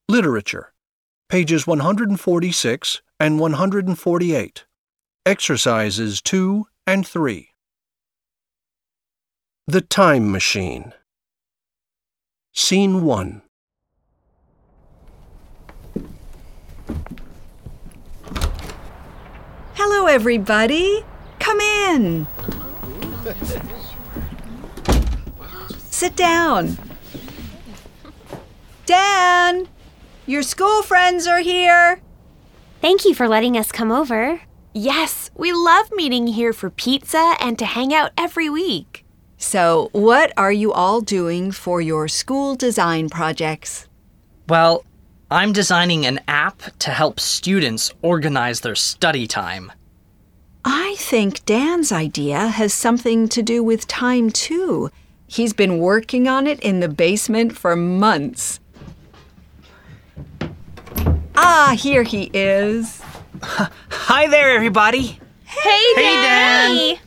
Literature, pages 146 and 148. Exercises 2 and 3. The Time Machine. Scene 1. Hello, everybody. Come in. Sit down. Dan, your school friends are here. Thank you for letting us come over. Yes, we love meeting here for pizza and to hang out every week. So, what are you all doing for your school design projects? Well, I'm designing an app to help students organize their study time. I think Dan's idea has something to do with time, too. He's been working on it in the basement for months. Ah, here he is. Hi there, everybody. Hey, Dan! Hey,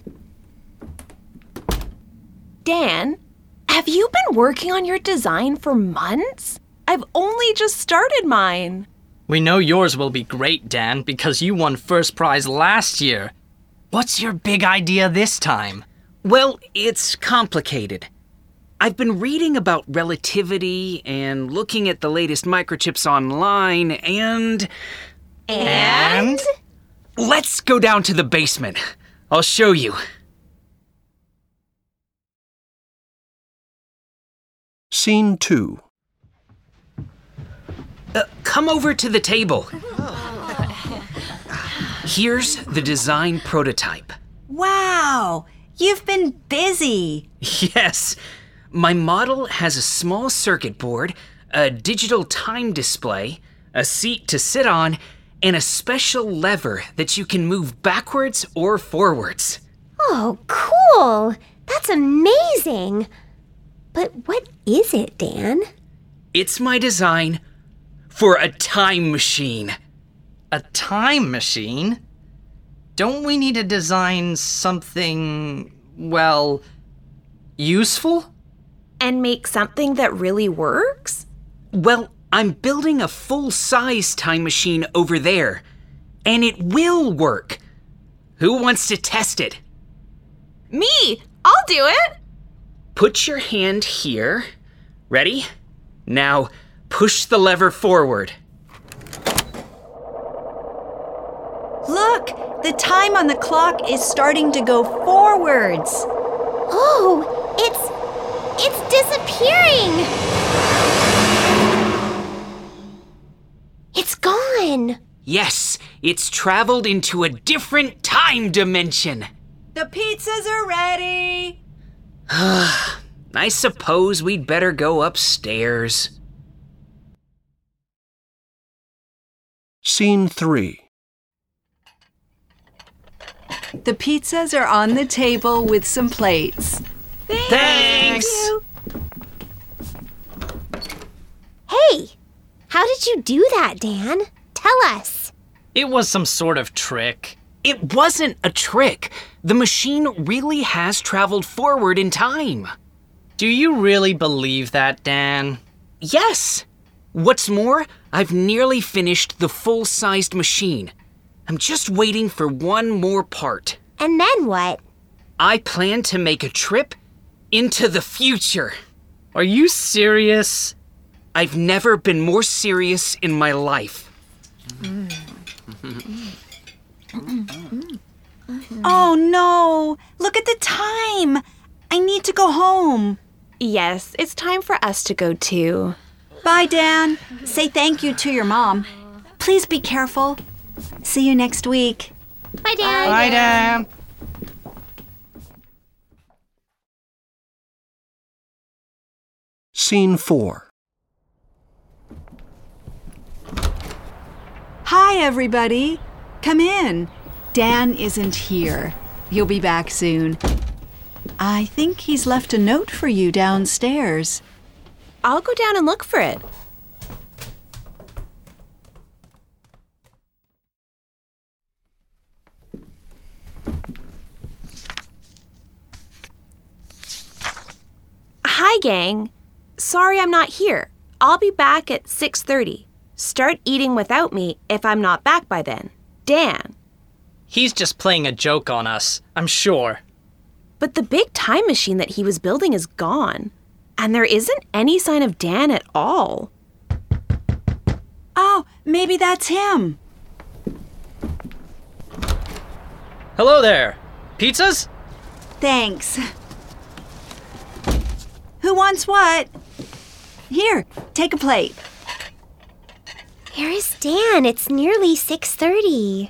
Dan, have you been working on your design for months? I've only just started mine. We know yours will be great, Dan, because you won first prize last year. What's your big idea this time? Well, it's complicated. I've been reading about relativity and looking at the latest microchips online and... Let's go down to the basement. I'll show you. Scene 2. Come over to the table. Here's the design prototype. Wow, you've been busy. Yes. My model has a small circuit board, a digital time display, a seat to sit on, and a special lever that you can move backwards or forwards. Oh, cool! That's amazing! But what is it, Dan? It's my design for a time machine. A time machine? Don't we need to design something, well, useful? And make something that really works? Well, I'm building a full-size time machine over there, and it will work. Who wants to test it? Me! I'll do it! Put your hand here. Ready? Now, push the lever forward. Look, the time on the clock is starting to go forwards. Oh, it's disappearing! It's gone! Yes, it's traveled into a different time dimension. The pizzas are ready. I suppose we'd better go upstairs. Scene 3. The pizzas are on the table with some plates. Thanks! Hey! How did you do that, Dan? Tell us. It was some sort of trick. It wasn't a trick. The machine really has traveled forward in time. Do you really believe that, Dan? Yes. What's more, I've nearly finished the full-sized machine. I'm just waiting for one more part. And then what? I plan to make a trip into the future. Are you serious? I've never been more serious in my life. Oh no! Look at the time! I need to go home. Yes, it's time for us to go too. Bye, Dan. Say thank you to your mom. Please be careful. See you next week. Bye, Dan. Bye, Dan. Scene 4. Hi, everybody. Come in. Dan isn't here. He'll be back soon. I think he's left a note for you downstairs. I'll go down and look for it. Hi, gang. Sorry I'm not here. I'll be back at 6:30. Start eating without me if I'm not back by then. Dan. He's just playing a joke on us, I'm sure. But the big time machine that he was building is gone. And there isn't any sign of Dan at all. Oh, maybe that's him. Hello there. Pizzas? Thanks. Who wants what? Here, take a plate. Here is Dan. It's nearly 6:30.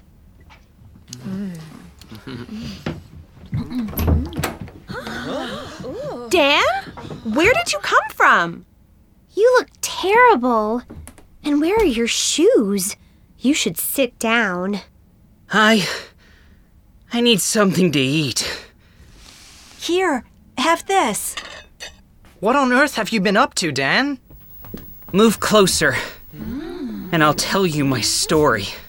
Dan? Where did you come from? You look terrible. And where are your shoes? You should sit down. I need something to eat. Here, have this. What on earth have you been up to, Dan? Move closer, and I'll tell you my story.